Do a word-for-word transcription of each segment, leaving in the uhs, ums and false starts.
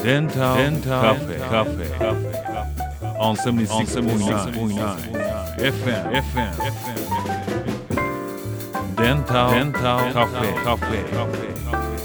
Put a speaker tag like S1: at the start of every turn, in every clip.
S1: デンタルカフェカフェ on セブンティーシックスポイントナイン エフエム エフエム デンタルカフェカフェ。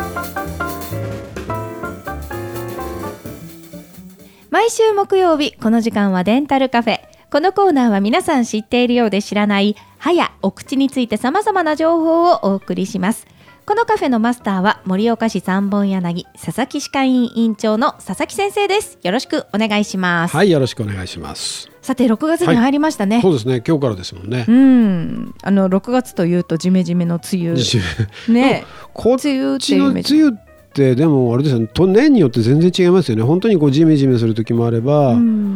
S2: 毎週木曜日この時間はデンタルカフェ。このコーナーは皆さん知っているようで知らない歯やお口について様々な情報をお送りします。このカフェのマスターは盛岡市三本柳佐々木歯科医院院長の佐々木先生です。よろしくお願いします。
S3: はい、よろしくお願いします。
S2: さてろくがつに入りましたね、
S3: はい、そうですね、今日からですもんね。
S2: うんあのろくがつというとジメジメの梅雨ね
S3: こっちの梅雨ってでもあれですよね、年によって全然違いますよね。本当にこうジメジメする時もあれば、うん、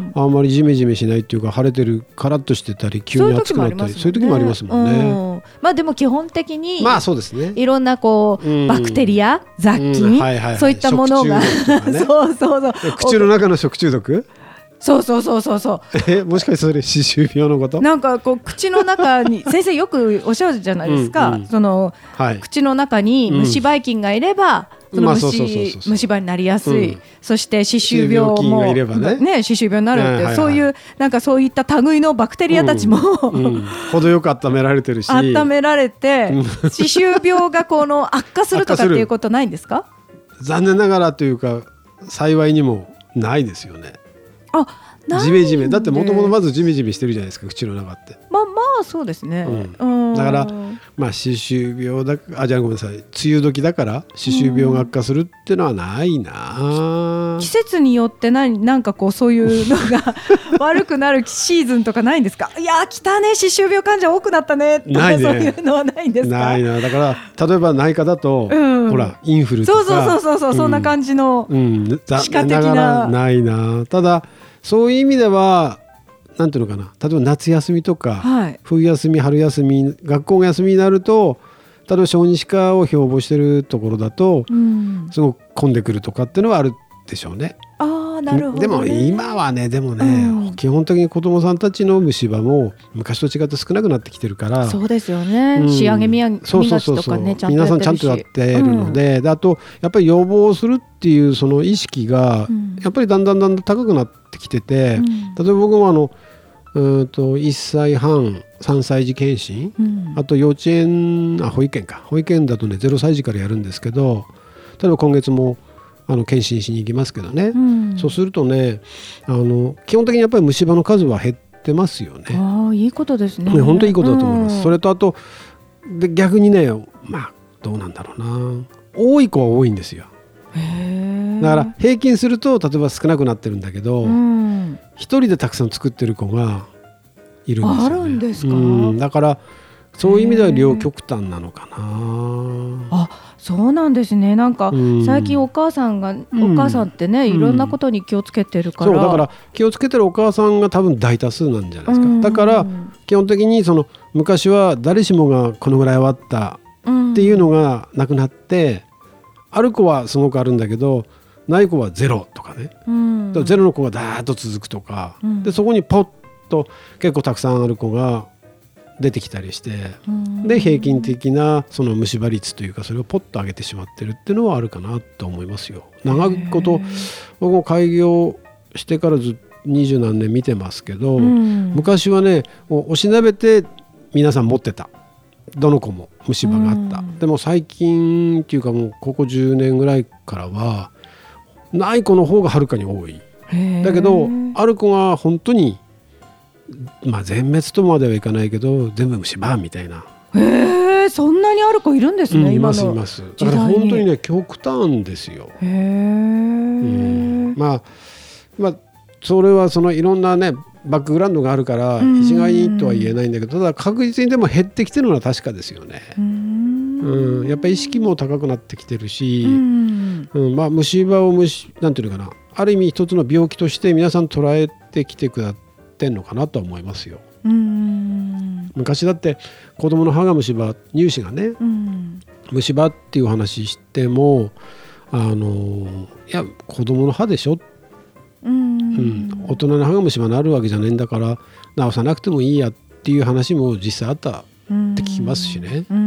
S3: あんまりジメジメしないっていうか晴れてるカラッとしてたり急に暑くなったりそういう時もありますもんね。
S2: うん、まあでも基本的に
S3: まあそうですね、
S2: いろんなこう、うん、バクテリア雑菌、うんはいはいはい、そういったものが、ね、そうそうそう
S3: 口の中の食中毒
S2: そうそうそうそうそう
S3: えもしかしてそれ歯周病のこと？なん
S2: かこう口の中に先生よくおっしゃるじゃないですか、うんうん、その、はい、口の中に虫ばい菌がいれば、うん、その 虫, 虫歯になりやすい、うん、そして歯周病も
S3: がいればね、
S2: ね歯周病になるって、はいはい、そういうなんかそういった類のバクテリアたちも、
S3: うんうん、程よく温められてるし
S2: 温められて歯周病がこの悪化するとかっていうことないんですか？
S3: 残念ながらというか幸いにもないですよね。
S2: あ
S3: ジメジメだってもともとまずジメジメしてるじゃないですか口の中って。
S2: まあまあそうですね、
S3: うん、だからまあ歯周病だあじゃあごめんなさい梅雨時だから歯周病が悪化するっていうのはないな。
S2: 季節によって何なんかこうそういうのが悪くなるシーズンとかないんですか？いや来たね歯周病患者多くなったねとか
S3: ないね
S2: そういうのはないんですか？
S3: ないな。だから例えば内科だと、うん、ほらインフルとか
S2: そうそうそうそう、うん、そんな感じの歯科的な、うん、ながら
S3: ないな。ただそういう意味ではなんていうのかな、例えば夏休みとか、はい、冬休み春休み学校が休みになると例えば小児歯科を標榜してるところだと、うん、すごく混んでくるとかっていうのはあるでしょうね。
S2: あなるほどね。
S3: でも今はねでもね、うん、基本的に子どもさんたちの虫歯も昔と違って少なくなってきてるから
S2: そうですよね、うん、仕上げ磨きとかねちゃんとやってるし皆さん
S3: ちゃんとやってるので、うん、であとやっぱり予防するっていうその意識がやっぱりだんだんだんだん高くなってきてて、うん、例えば僕もあのうんといっさいはんさんさい児検診、うん、あと幼稚園あ保育園か保育園だとねゼロさい児からやるんですけど、例えば今月もあの検診しに行きますけどね、うん、そうするとねあの基本的にやっぱり虫歯の数は減ってますよね。
S2: あいいことですね。
S3: 本当にいいことだと思います、うん、それとあとで逆にねまあどうなんだろうな多い子は多いんですよ。へだから平均すると例えば少なくなってるんだけど、うん、一人でたくさん作ってる子がいるんですよね。
S2: あるんですか？
S3: うん、だからそういう意味では両極端なのかな。
S2: あそうなんですね。なんか最近お母さんが、うん、お母さんってねいろんなことに気をつけてるから、
S3: そうだから気をつけてるお母さんが多分大多数なんじゃないですか、うん、だから基本的にその昔は誰しもがこのぐらいはあったっていうのがなくなって、うん、ある子はすごくあるんだけどない子はゼロとかね、うん、だからゼロの子がダーッと続くとか、うん、でそこにポッと結構たくさんある子が出てきたりして、うん、で平均的なその虫歯率というかそれをポッと上げてしまってるっていうのはあるかなと思いますよ。長いこと僕も開業してからずっと二十何年見てますけど、うん、昔はねおしなべて皆さん持ってたどの子も虫歯があった、うん、でも最近っていうかもうここじゅうねんぐらいからはない子の方がはるかに多い。だけどある子が本当にまあ全滅とまではいかないけど全部虫歯みたいな。
S2: へーそんなにある子いるんですね、うん、
S3: いますいます。だから本当にね極端ですよ。へー、うん、まあまあそれはそのいろんなねバックグラウンドがあるから一概にとは言えないんだけど、ただ確実にでも減ってきてるのは確かですよね。うん、うん、やっぱり意識も高くなってきてるし、うんうん、まあ虫歯を虫なんていうのかなある意味一つの病気として皆さん捉えてきてくだってんのかなとは思いますよ。うん、昔だって子供の歯が虫歯乳歯がね、うん、虫歯っていう話してもあのいや子供の歯でしょ、うんうん、大人の歯が虫歯になるわけじゃないんだから治さなくてもいいやっていう話も実際あったって聞きますしね。
S2: うん、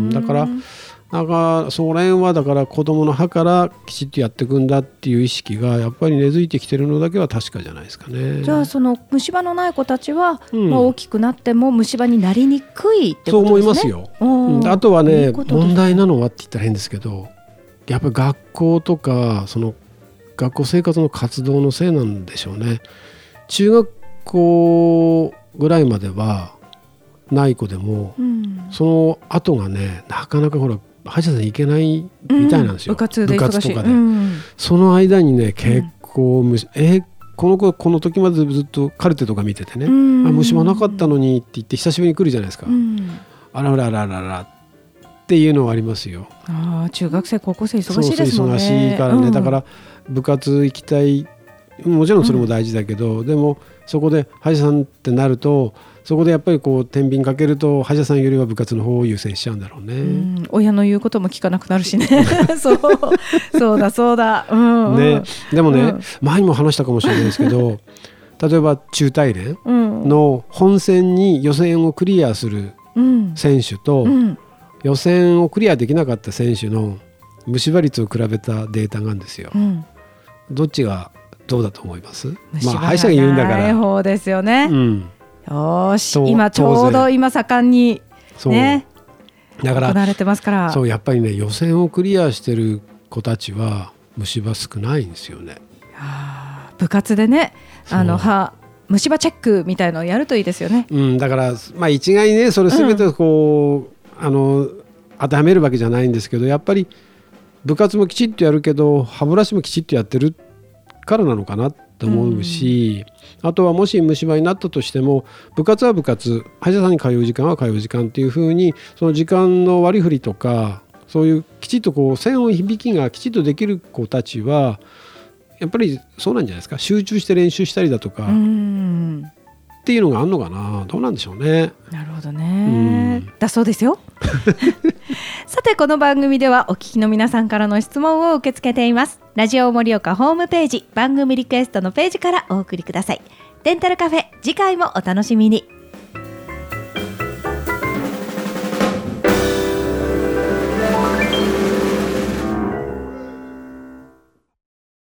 S3: だからなんかその辺はだから子どもの歯からきちっとやっていくんだっていう意識がやっぱり根付いてきてるのだけは確かじゃないですかね。
S2: じゃあその虫歯のない子たちは、うんまあ、大きくなっても虫歯になりにくいってことですね。
S3: そう思いますよ。うん、あとはね、いい問題なのはって言ったら変ですけど、やっぱり学校とかその学校生活の活動のせいなんでしょうね。中学校ぐらいまではない子でも、うん、その後がねなかなかほら歯医者さんに行けないみたいなんですよ、
S2: うん、部活で
S3: 部活とかで、
S2: うん、
S3: その間にね結構虫、うん、えー、この子この時までずっとカルテとか見ててね、うん、あ虫歯なかったのにって言って久しぶりに来るじゃないですか、うん、あらららららっていうのはありますよ。
S2: あ中学生高校生忙しいですもんね。
S3: そうそう忙しいからね、うん、だから部活行きたい、もちろんそれも大事だけど、うん、でもそこで歯医者さんってなるとそこでやっぱりこう天秤かけると歯医者さんよりは部活の方を優先しちゃうんだろうね。うん、
S2: 親の言うことも聞かなくなるしねそう、そうだそうだ、うんうん
S3: ね、でもね、うん、前にも話したかもしれないですけど例えば中大連の本戦に予選をクリアする選手と、うん、予選をクリアできなかった選手の虫歯率を比べたデータがあるんですよ、うん、どっちがどうだと思います？
S2: まあ、歯医者が言うんだからない方ですよね、うん、よし今ちょうど今盛んにねだから行われてますから、
S3: そうやっぱりね予選をクリアしてる子たちは虫歯少ないんですよね。
S2: あ部活でねあの歯虫歯チェックみたいのをやるといいですよね、
S3: うん、だから、まあ、一概にねそれ全てこう、うん、あの当てはめるわけじゃないんですけどやっぱり部活もきちっとやるけど歯ブラシもきちっとやってるからなのかなと思うし、うん、あとはもし虫歯になったとしても部活は部活歯医者さんに通う時間は通う時間っていう風にその時間の割り振りとかそういうきちっとこう線音響きがきちっとできる子たちはやっぱりそうなんじゃないですか。集中して練習したりだとかうんっていうのがあるのかな。どうなんでしょうね。
S2: なるほどね、だそうですよさてこの番組ではお聞きの皆さんからの質問を受け付けています。ラジオ盛岡ホームページ番組リクエストのページからお送りください。デンタルカフェ次回もお楽しみに。